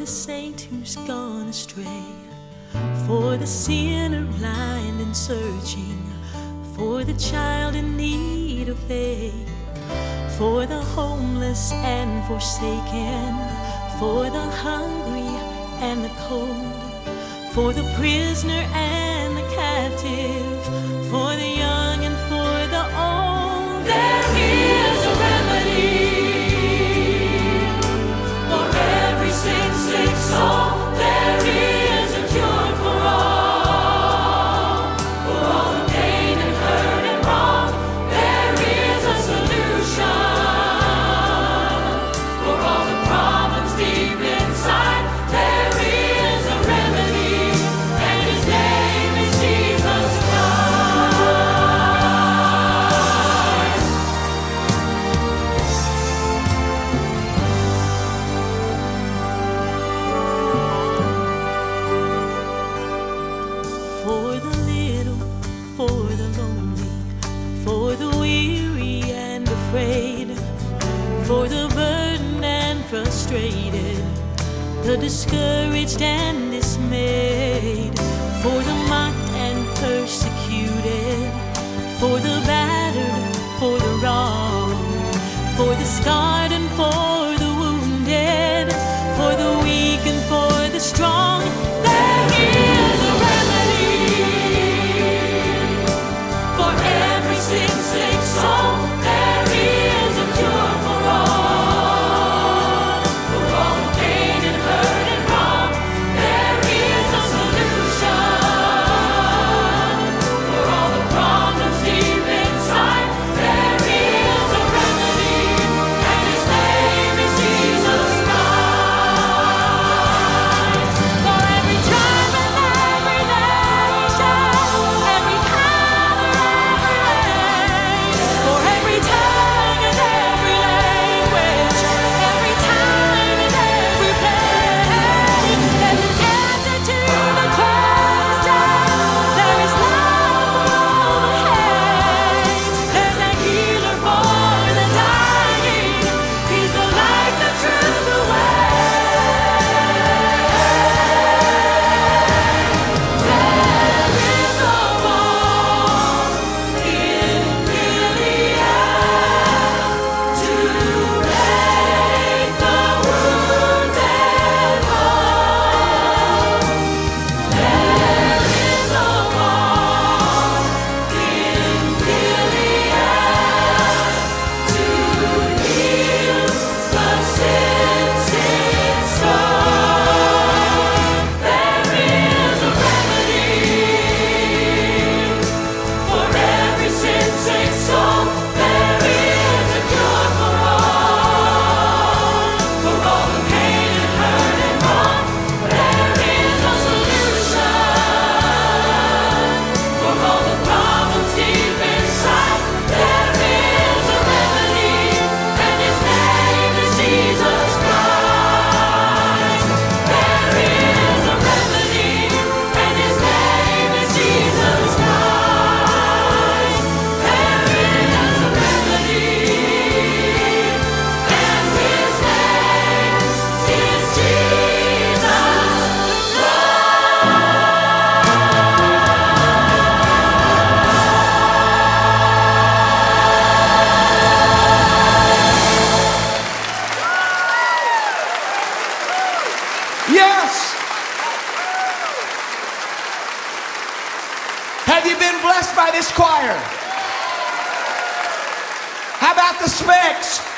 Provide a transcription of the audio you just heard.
saint who's gone astray, for the sinner blind and searching, for the child in need of faith, for the homeless and forsaken, for the hungry and the cold, for the prisoner and the captive, for the young and for the old. There is a remedy for every sick soul. There is a cure for all the pain and hurt and wrong. There is a solution for all the problems deep inside. There is a remedy, and His name is Jesus Christ. For the little, for the lonely, for the weary and afraid, for the burdened and frustrated, the discouraged and dismayed, for the mocked and persecuted, for the battered, for the wronged, for the scarred and for the wounded, for the weak and for the strong. There is a remedy for every sick soul. There is a cure for all the pain and hurt and wrong. There is a solution for all the problems deep inside. There is a remedy, and His name is Jesus Christ. For every tribe and every nation, every color, every race, for every tongue and every language, every time and every place, there's an answer to the question. There is love for all the hate. There's a healer for the dying. He's the light, the truth, the way. There is a balm in Gilead to make the wounded whole. There is a balm in Gilead to heal the sin-sick soul. There is a remedy for every sin-sick soul. There is a cure for all the pain and hurt and wrong. There is a solution for all the problems deep inside. There is a remedy, and His name is Jesus Christ. There is a remedy, and His name is Jesus Christ. There is a remedy, and His name is Jesus Yes! Have you been blessed by this choir? How about the Specks?